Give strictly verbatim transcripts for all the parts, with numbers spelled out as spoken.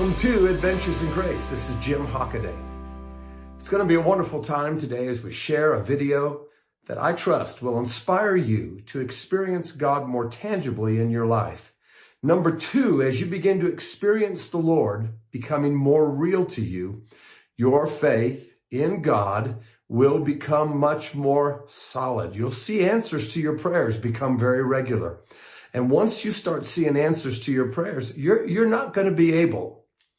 Welcome to Adventures in Grace. This is Jim Hockaday. It's going to be a wonderful time today as we share a video that I trust will inspire you to experience God more tangibly in your life. Number two, as you begin to experience the Lord becoming more real to you, your faith in God will become much more solid. You'll see answers to your prayers become very regular. And once you start seeing answers to your prayers, you're, you're not going to be able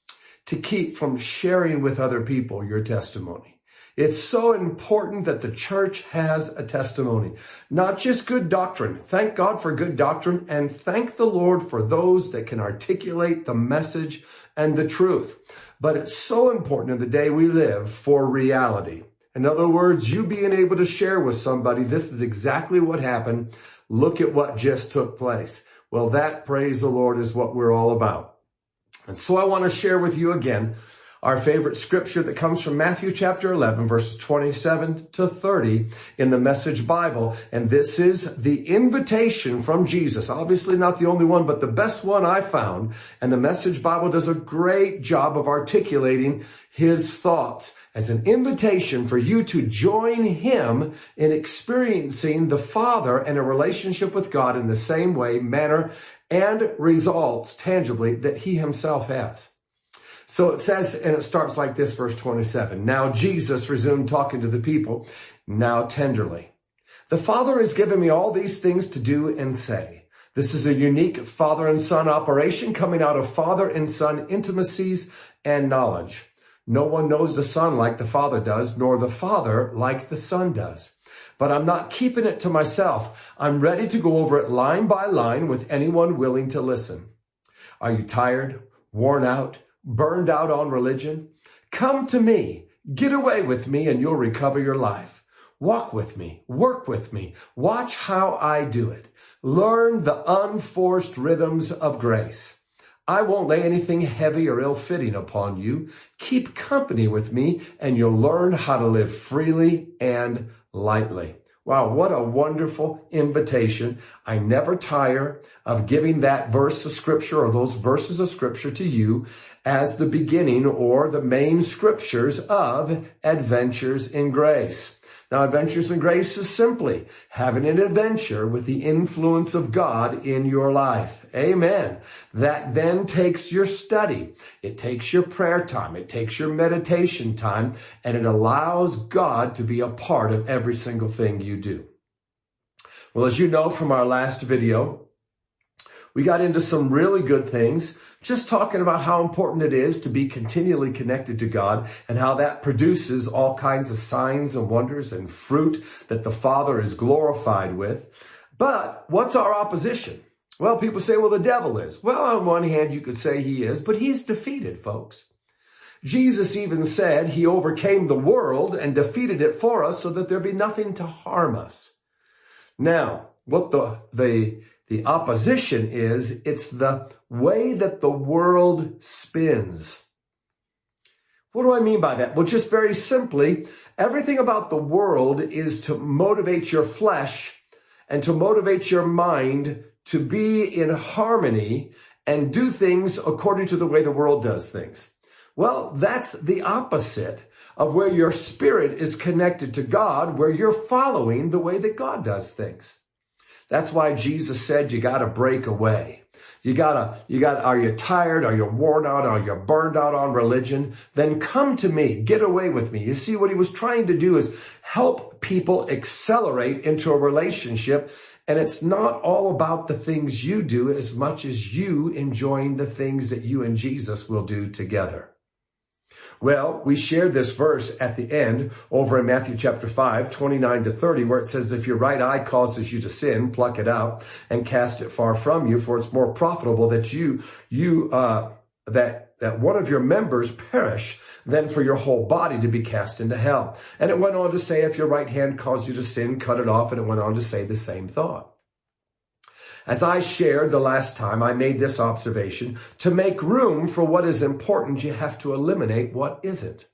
to keep from sharing with other people your testimony. It's so important that the church has a testimony, not just good doctrine. Thank God for good doctrine, and thank the Lord for those that can articulate the message and the truth. But it's so important in the day we live for reality. In other words, you being able to share with somebody, this is exactly what happened. Look at what just took place. Well, that, praise the Lord, is what we're all about. And so I want to share with you again our favorite scripture that comes from Matthew chapter eleven, verses twenty-seven to thirty in the Message Bible. And this is the invitation from Jesus. Obviously not the only one, but the best one I found. And the Message Bible does a great job of articulating his thoughts as an invitation for you to join him in experiencing the Father and a relationship with God in the same way, manner, and results tangibly that he himself has. So it says, and it starts like this, verse twenty-seven. Now Jesus resumed talking to the people, now tenderly. The Father has given me all these things to do and say. This is a unique father and son operation coming out of father and son intimacies and knowledge. No one knows the Son like the Father does, nor the Father like the Son does. But I'm not keeping it to myself. I'm ready to go over it line by line with anyone willing to listen. Are you tired, worn out, burned out on religion? Come to me, get away with me, and you'll recover your life. Walk with me, work with me, watch how I do it. Learn the unforced rhythms of grace. I won't lay anything heavy or ill-fitting upon you. Keep company with me, and you'll learn how to live freely and lightly. Wow, what a wonderful invitation. I never tire of giving that verse of scripture or those verses of scripture to you as the beginning or the main scriptures of Adventures in Grace. Now, Adventures in Grace is simply having an adventure with the influence of God in your life. Amen. That then takes your study. It takes your prayer time. It takes your meditation time, and it allows God to be a part of every single thing you do. Well, as you know from our last video, we got into some really good things, just talking about how important it is to be continually connected to God and how that produces all kinds of signs and wonders and fruit that the Father is glorified with. But what's our opposition? Well, people say, well, the devil is. Well, on one hand, you could say he is, but he's defeated, folks. Jesus even said he overcame the world and defeated it for us so that there be nothing to harm us. Now, what the, the, The opposition is, it's the way that the world spins. What do I mean by that? Well, just very simply, everything about the world is to motivate your flesh and to motivate your mind to be in harmony and do things according to the way the world does things. Well, that's the opposite of where your spirit is connected to God, where you're following the way that God does things. That's why Jesus said you got to break away. You got to, you got, are you tired? Are you worn out? Are you burned out on religion? Then come to me. Get away with me. You see, what he was trying to do is help people accelerate into a relationship. And it's not all about the things you do as much as you enjoying the things that you and Jesus will do together. Well, we shared this verse at the end over in Matthew chapter five, twenty-nine to thirty, where it says, if your right eye causes you to sin, pluck it out and cast it far from you, for it's more profitable that you, you, uh, that, that one of your members perish than for your whole body to be cast into hell. And it went on to say, if your right hand causes you to sin, cut it off. And it went on to say the same thought. As I shared the last time, I made this observation. To make room for what is important, you have to eliminate what isn't.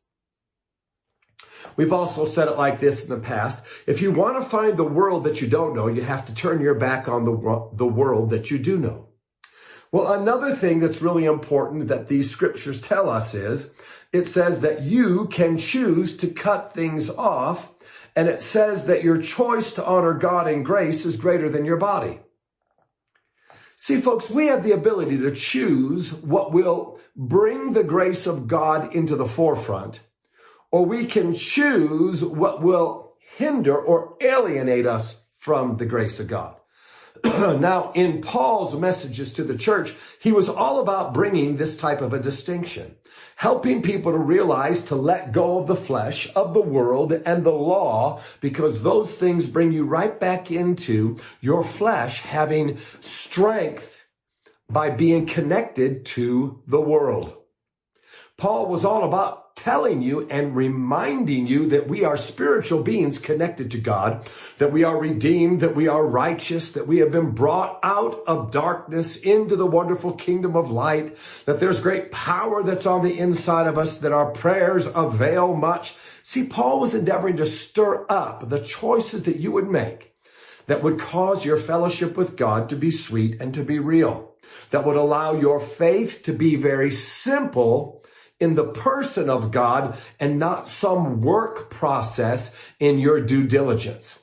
We've also said it like this in the past. If you want to find the world that you don't know, you have to turn your back on the, the world that you do know. Well, another thing that's really important that these scriptures tell us is, it says that you can choose to cut things off, and it says that your choice to honor God in grace is greater than your body. See, folks, we have the ability to choose what will bring the grace of God into the forefront, or we can choose what will hinder or alienate us from the grace of God. Now, in Paul's messages to the church, he was all about bringing this type of a distinction, helping people to realize to let go of the flesh, of the world, and the law, because those things bring you right back into your flesh having strength by being connected to the world. Paul was all about telling you and reminding you that we are spiritual beings connected to God, that we are redeemed, that we are righteous, that we have been brought out of darkness into the wonderful kingdom of light, that there's great power that's on the inside of us, that our prayers avail much. See, Paul was endeavoring to stir up the choices that you would make that would cause your fellowship with God to be sweet and to be real, that would allow your faith to be very simple in the person of God and not some work process in your due diligence.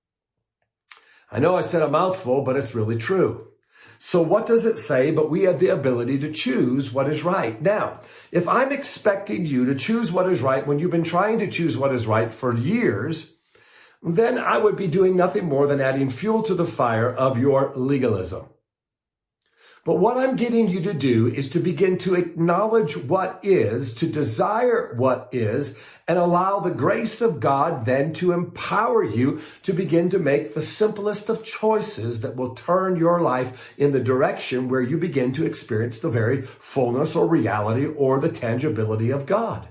I know I said a mouthful, but it's really true. So what does it say? But we have the ability to choose what is right. Now, if I'm expecting you to choose what is right when you've been trying to choose what is right for years, then I would be doing nothing more than adding fuel to the fire of your legalism. But what I'm getting you to do is to begin to acknowledge what is, to desire what is, and allow the grace of God then to empower you to begin to make the simplest of choices that will turn your life in the direction where you begin to experience the very fullness or reality or the tangibility of God.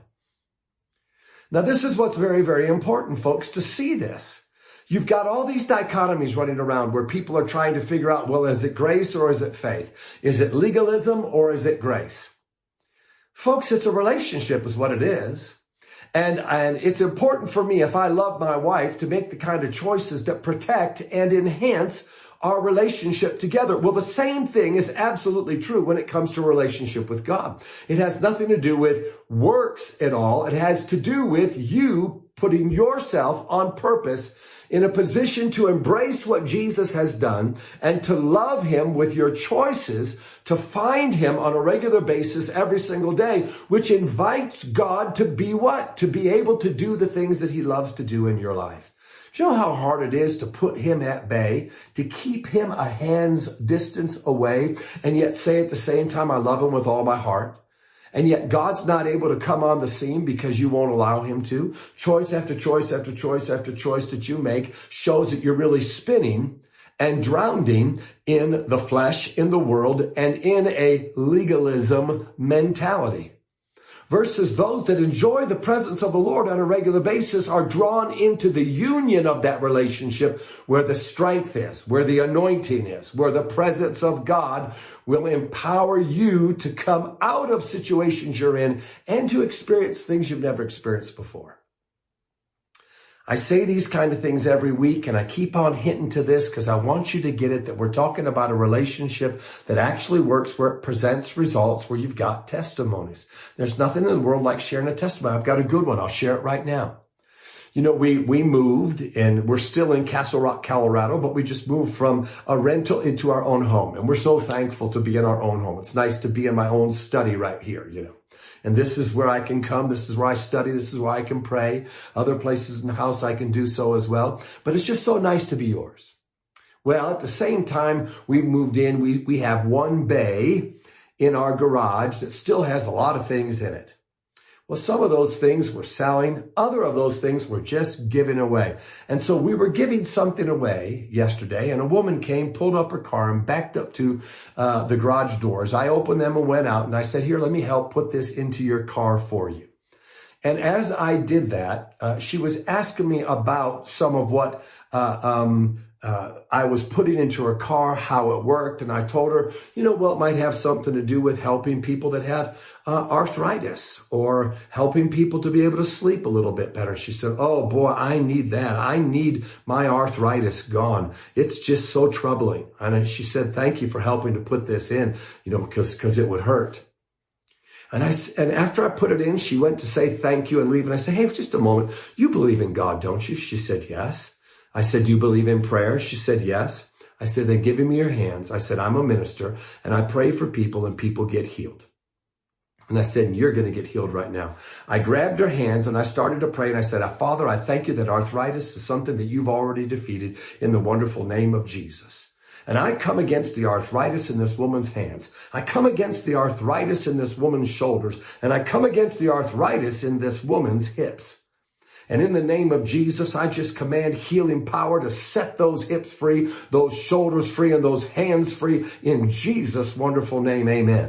Now, this is what's very, very important, folks, to see this. You've got all these dichotomies running around where people are trying to figure out, well, is it grace or is it faith? Is it legalism or is it grace? Folks, it's a relationship is what it is. And, and it's important for me, if I love my wife, to make the kind of choices that protect and enhance our relationship together. Well, the same thing is absolutely true when it comes to a relationship with God. It has nothing to do with works at all. It has to do with you putting yourself on purpose in a position to embrace what Jesus has done and to love him with your choices, to find him on a regular basis every single day, which invites God to be what? To be able to do the things that he loves to do in your life. Do you know how hard it is to put him at bay, to keep him a hand's distance away, and yet say at the same time, I love him with all my heart? And yet God's not able to come on the scene because you won't allow him to. Choice after choice after choice after choice that you make shows that you're really spinning and drowning in the flesh, in the world, and in a legalism mentality. Versus those that enjoy the presence of the Lord on a regular basis are drawn into the union of that relationship where the strength is, where the anointing is, where the presence of God will empower you to come out of situations you're in and to experience things you've never experienced before. I say these kind of things every week, and I keep on hinting to this because I want you to get it that we're talking about a relationship that actually works, where it presents results, where you've got testimonies. There's nothing in the world like sharing a testimony. I've got a good one. I'll share it right now. You know, we, we moved, and we're still in Castle Rock, Colorado, but we just moved from a rental into our own home. And we're so thankful to be in our own home. It's nice to be in my own study right here, you know. And this is where I can come. This is where I study. This is where I can pray. Other places in the house I can do so as well. But it's just so nice to be yours. Well, at the same time, we've moved in. We, we have one bay in our garage that still has a lot of things in it. Well, some of those things we're selling. Other of those things we're just giving away. And so we were giving something away yesterday, and a woman came, pulled up her car, and backed up to uh, the garage doors. I opened them and went out, and I said, here, let me help put this into your car for you. And as I did that, uh, she was asking me about some of what uh, um, uh, I was putting into her car how it worked. And I told her, you know, well, it might have something to do with helping people that have uh, arthritis or helping people to be able to sleep a little bit better. She said, oh boy, I need that. I need my arthritis gone. It's just so troubling. And she said, thank you for helping to put this in, you know, because, because it would hurt. And I, and after I put it in, she went to say thank you and leave. And I said, hey, just a moment. You believe in God, don't you? She said, yes. I said, do you believe in prayer? She said, yes. I said, then give me your hands. I said, I'm a minister and I pray for people and people get healed. And I said, you're going to get healed right now. I grabbed her hands and I started to pray. And I said, Father, I thank you that arthritis is something that you've already defeated in the wonderful name of Jesus. And I come against the arthritis in this woman's hands. I come against the arthritis in this woman's shoulders. And I come against the arthritis in this woman's hips. And in the name of Jesus, I just command healing power to set those hips free, those shoulders free, and those hands free. In Jesus' wonderful name, amen.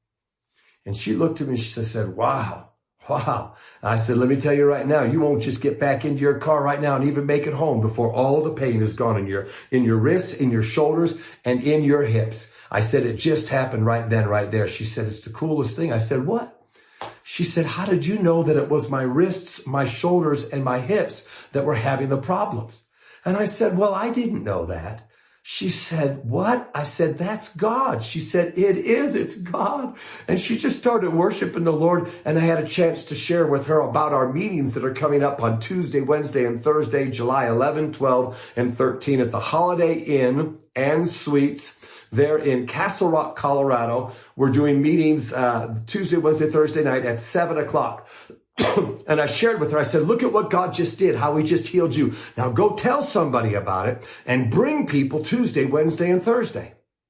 And she looked at me and she said, wow, wow. I said, let me tell you right now, you won't just get back into your car right now and even make it home before all the pain is gone in your, in your wrists, in your shoulders, and in your hips. I said, it just happened right then, right there. She said, it's the coolest thing. I said, what? She said, how did you know that it was my wrists, my shoulders, and my hips that were having the problems? And I said, well, I didn't know that. She said, what? I said, that's God. She said, it is. It's God. And she just started worshiping the Lord. And I had a chance to share with her about our meetings that are coming up on Tuesday, Wednesday, and Thursday, July eleventh, twelve, and thirteen at the Holiday Inn and Suites there in Castle Rock, Colorado. We're doing meetings uh Tuesday, Wednesday, Thursday night at seven o'clock. And I shared with her, I said, look at what God just did, how he just healed you. Now go tell somebody about it and bring people Tuesday, Wednesday, and Thursday.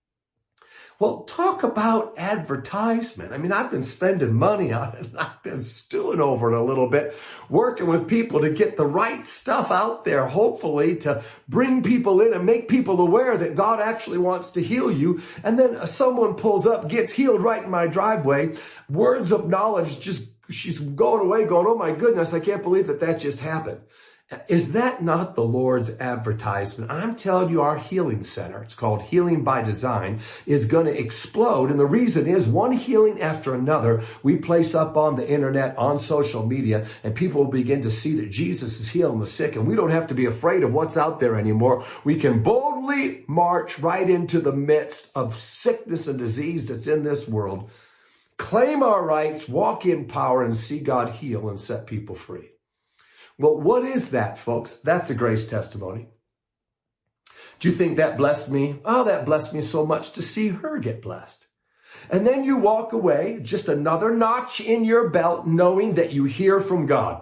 Well, talk about advertisement. I mean, I've been spending money on it. And I've been stewing over it a little bit, working with people to get the right stuff out there, hopefully to bring people in and make people aware that God actually wants to heal you. And then someone pulls up, gets healed right in my driveway. Words of knowledge just she's going away going, oh my goodness, I can't believe that that just happened. Is that not the Lord's advertisement? I'm telling you, our healing center, it's called Healing by Design, is going to explode. And the reason is one healing after another we place up on the internet, on social media, and people will begin to see that Jesus is healing the sick. And we don't have to be afraid of what's out there anymore. We can boldly march right into the midst of sickness and disease that's in this world, claim our rights, walk in power, and see God heal and set people free. Well, what is that, folks? That's a grace testimony. Do you think that blessed me? Oh, that blessed me so much to see her get blessed. And then you walk away, just another notch in your belt, knowing that you hear from God.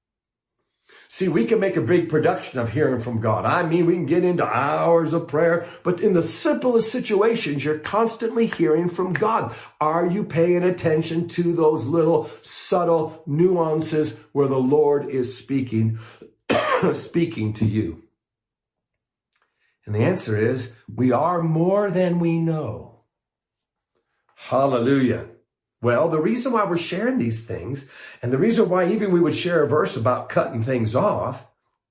See, we can make a big production of hearing from God. I mean, we can get into hours of prayer, but in the simplest situations, you're constantly hearing from God. Are you paying attention to those little subtle nuances where the Lord is speaking, speaking to you? And the answer is, we are more than we know. Hallelujah. Well, the reason why we're sharing these things, and the reason why even we would share a verse about cutting things off,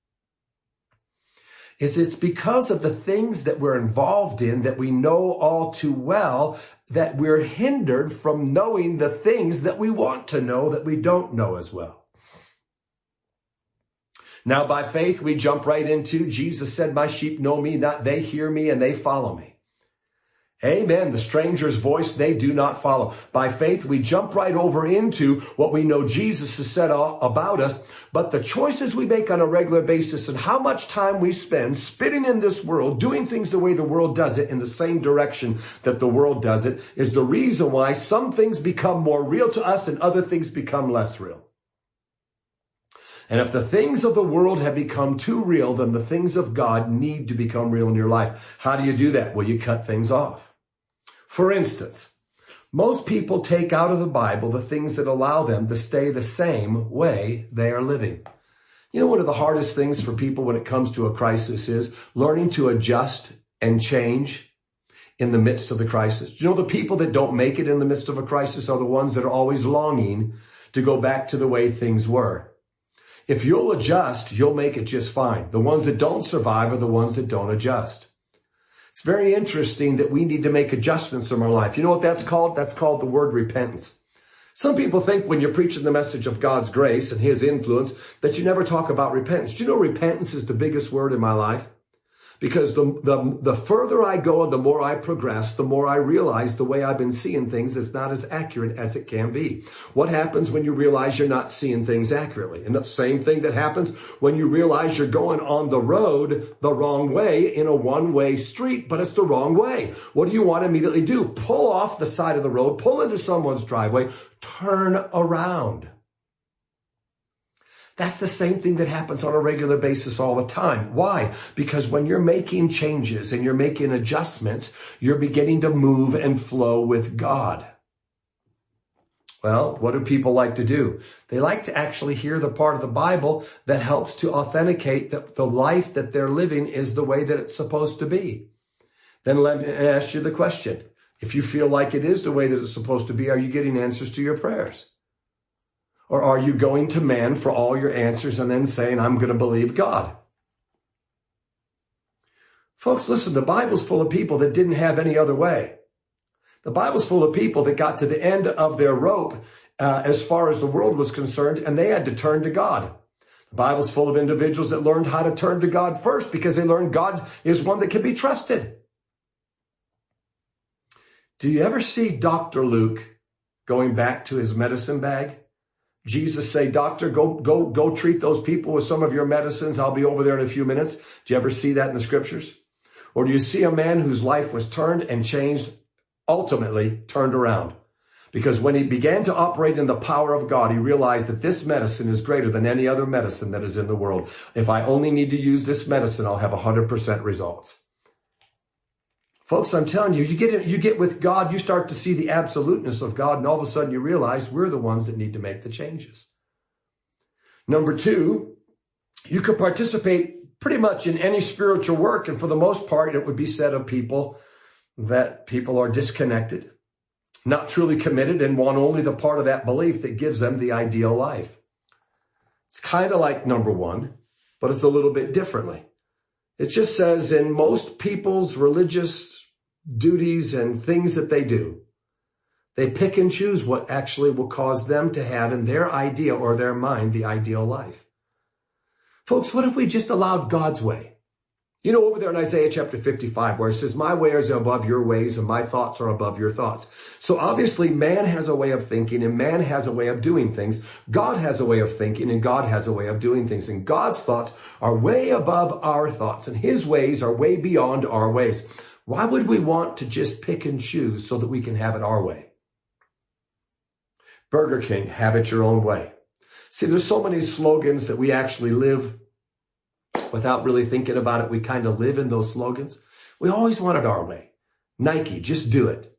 is it's because of the things that we're involved in that we know all too well, that we're hindered from knowing the things that we want to know that we don't know as well. Now, by faith, we jump right into, Jesus said, my sheep know me, not they hear me, and they follow me. Amen. The stranger's voice, they do not follow. By faith, we jump right over into what we know Jesus has said about us. But the choices we make on a regular basis and how much time we spend spitting in this world, doing things the way the world does it in the same direction that the world does it, is the reason why some things become more real to us and other things become less real. And if the things of the world have become too real, then the things of God need to become real in your life. How do you do that? Well, you cut things off. For instance, most people take out of the Bible the things that allow them to stay the same way they are living. You know, one of the hardest things for people when it comes to a crisis is learning to adjust and change in the midst of the crisis. You know, the people that don't make it in the midst of a crisis are the ones that are always longing to go back to the way things were. If you'll adjust, you'll make it just fine. The ones that don't survive are the ones that don't adjust. It's very interesting that we need to make adjustments in our life. You know what that's called? That's called the word repentance. Some people think when you're preaching the message of God's grace and his influence that you never talk about repentance. Do you know repentance is the biggest word in my life? Because the, the, the further I go and the more I progress, the more I realize the way I've been seeing things is not as accurate as it can be. What happens when you realize you're not seeing things accurately? And the same thing that happens when you realize you're going on the road the wrong way in a one-way street, but it's the wrong way. What do you want to immediately do? Pull off the side of the road, pull into someone's driveway, turn around. That's the same thing that happens on a regular basis all the time. Why? Because when you're making changes and you're making adjustments, you're beginning to move and flow with God. Well, what do people like to do? They like to actually hear the part of the Bible that helps to authenticate that the life that they're living is the way that it's supposed to be. Then let me ask you the question. If you feel like it is the way that it's supposed to be, are you getting answers to your prayers? Or are you going to man for all your answers and then saying, I'm going to believe God? Folks, listen, the Bible's full of people that didn't have any other way. The Bible's full of people that got to the end of their rope uh, as far as the world was concerned, and they had to turn to God. The Bible's full of individuals that learned how to turn to God first because they learned God is one that can be trusted. Do you ever see Doctor Luke going back to his medicine bag? Jesus say, doctor, go, go, go treat those people with some of your medicines. I'll be over there in a few minutes. Do you ever see that in the scriptures? Or do you see a man whose life was turned and changed, ultimately turned around? Because when he began to operate in the power of God, he realized that this medicine is greater than any other medicine that is in the world. If I only need to use this medicine, I'll have one hundred percent results. Folks, I'm telling you, you get you get with God, you start to see the absoluteness of God, and all of a sudden you realize we're the ones that need to make the changes. Number two, you could participate pretty much in any spiritual work, and for the most part, it would be said of people that people are disconnected, not truly committed, and want only the part of that belief that gives them the ideal life. It's kind of like number one, but it's a little bit differently. It just says in most people's religious duties and things that they do, they pick and choose what actually will cause them to have in their idea or their mind the ideal life. Folks, what if we just allowed God's way? You know, over there in Isaiah chapter fifty-five, where it says, my ways are above your ways and my thoughts are above your thoughts. So obviously man has a way of thinking and man has a way of doing things. God has a way of thinking and God has a way of doing things. And God's thoughts are way above our thoughts and his ways are way beyond our ways. Why would we want to just pick and choose so that we can have it our way? Burger King, have it your own way. See, there's so many slogans that we actually live without really thinking about it. We kind of live in those slogans. We always want it our way. Nike, just do it.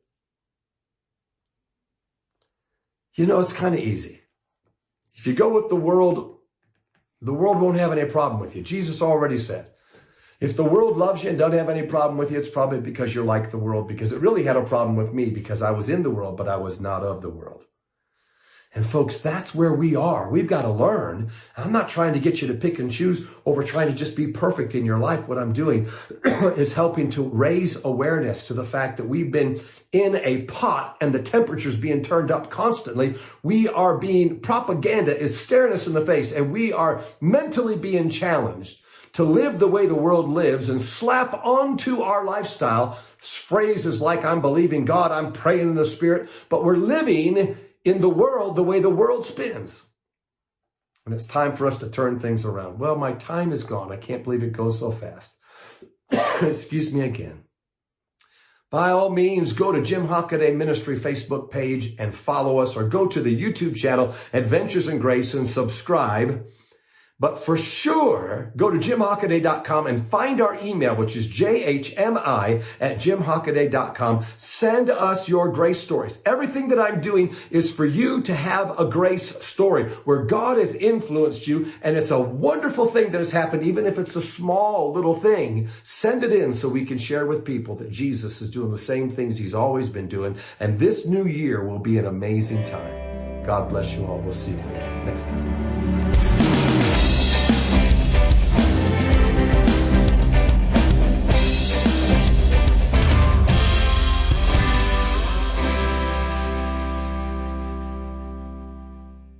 You know, it's kind of easy. If you go with the world, the world won't have any problem with you. Jesus already said, if the world loves you and doesn't have any problem with you, it's probably because you're like the world, because it really had a problem with me because I was in the world, but I was not of the world. And folks, that's where we are. We've got to learn. I'm not trying to get you to pick and choose over trying to just be perfect in your life. What I'm doing is helping to raise awareness to the fact that we've been in a pot and the temperature's being turned up constantly. We are being, propaganda is staring us in the face, and we are mentally being challenged to live the way the world lives and slap onto our lifestyle phrases like, I'm believing God, I'm praying in the Spirit, but we're living in the world the way the world spins. And it's time for us to turn things around. Well, my time is gone. I can't believe it goes so fast. Excuse me again. By all means, go to Jim Hockaday Ministry Facebook page and follow us, or go to the YouTube channel, Adventures in Grace, and subscribe. But for sure, go to jim hockaday dot com and find our email, which is J H M I at jim hockaday dot com. Send us your grace stories. Everything that I'm doing is for you to have a grace story where God has influenced you, and it's a wonderful thing that has happened, even if it's a small little thing. Send it in so we can share with people that Jesus is doing the same things he's always been doing, and this new year will be an amazing time. God bless you all. We'll see you next time.